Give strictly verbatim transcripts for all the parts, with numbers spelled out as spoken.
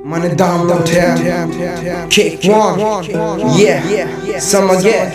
Meine Damen und Herren, Cake One, yeah, Summer, yeah,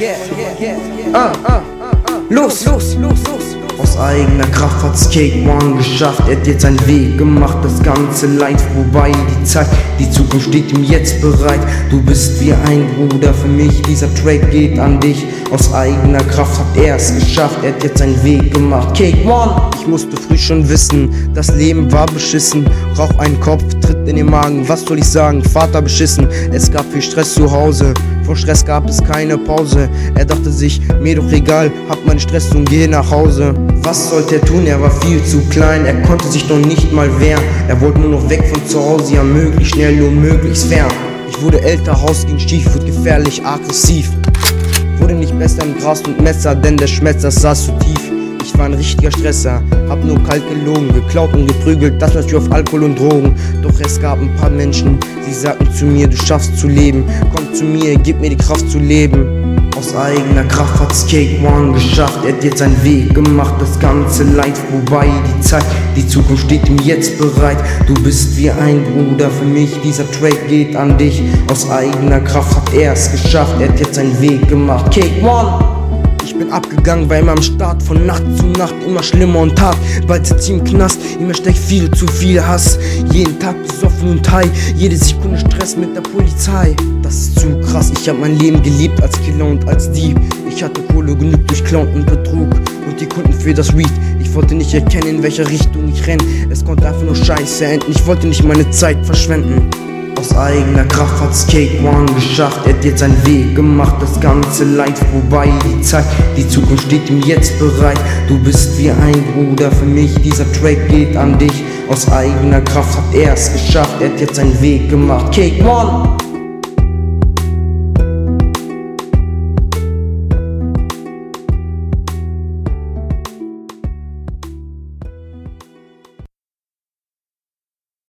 ah, los, los, los, los. Aus eigener Kraft hat's Cake One geschafft, er hat jetzt seinen Weg gemacht, das ganze Leid vorbei, die Zeit, die Zukunft steht ihm jetzt bereit. Du bist wie ein Bruder für mich, dieser Track geht an dich. Aus eigener Kraft hat er's geschafft, er hat jetzt seinen Weg gemacht. Cake One! Ich musste früh schon wissen, das Leben war beschissen. Rauch einen Kopf, Tritt in den Magen, was soll ich sagen, Vater beschissen. Es gab viel Stress zu Hause, von Stress gab es keine Pause. Er dachte sich, mir doch egal, hab meinen Stress und geh nach Hause. Was sollte er tun, er war viel zu klein, er konnte sich noch nicht mal wehren. Er wollte nur noch weg von zu Hause, ja möglichst schnell, nur möglichst fern. Ich wurde älter, Haus ging schief, wurde gefährlich, aggressiv. Wurde nicht besser im Gras und Messer, denn der Schmetzer saß zu tief. Ich war ein richtiger Stresser, hab nur kalt gelogen, geklaut und geprügelt, das natürlich auf Alkohol und Drogen. Doch es gab ein paar Menschen, sie sagten zu mir, du schaffst zu leben. Komm zu mir, gib mir die Kraft zu leben. Aus eigener Kraft hat's Cake One geschafft, er hat jetzt seinen Weg gemacht, das ganze Leid vorbei, die Zeit, die Zukunft steht ihm jetzt bereit. Du bist wie ein Bruder für mich, dieser Track geht an dich. Aus eigener Kraft hat er's geschafft, er hat jetzt seinen Weg gemacht. Cake One! Ich bin abgegangen, war immer am Start, von Nacht zu Nacht immer schlimmer und hart. Bald sitzt ich im Knast, in mir steckt viel zu viel Hass. Jeden Tag besoffen und high, jede Sekunde Stress mit der Polizei. Das ist zu krass, ich hab mein Leben geliebt als Killer und als Dieb. Ich hatte Kohle genug durch Clown und Betrug und die Kunden für das Weed. Ich wollte nicht erkennen, in welcher Richtung ich renn. Es konnte einfach nur scheiße enden, ich wollte nicht meine Zeit verschwenden. Aus eigener Kraft hat's Cake One geschafft, er hat jetzt seinen Weg gemacht, das ganze Leid vorbei, die Zeit, die Zukunft steht ihm jetzt bereit. Du bist wie ein Bruder für mich, dieser Track geht an dich. Aus eigener Kraft hat er's geschafft, er hat jetzt seinen Weg gemacht. Cake One!